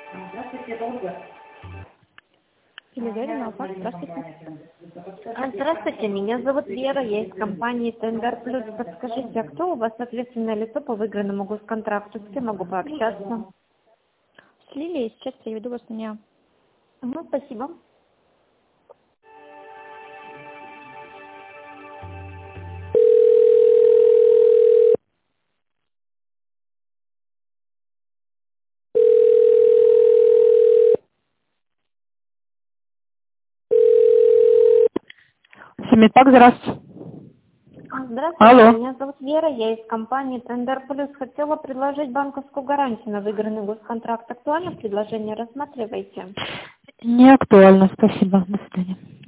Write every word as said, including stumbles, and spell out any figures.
Здравствуйте, долго. Телеверин, Алфа, здравствуйте. А, Здравствуйте, меня зовут Вера, я из компании Тендер Плюс. Подскажите, а кто у вас ответственное лицо по выигранному госконтракту? С кем могу пообщаться? С Лилией, сейчас переведу вас на нее. Угу, спасибо. Семитак, здравствуйте. А, Здравствуйте, Алло. меня зовут Вера, я из компании Тендер Плюс. Хотела предложить банковскую гарантию на выигранный госконтракт. Актуально предложение, рассматривайте. Не актуально, спасибо. До свидания.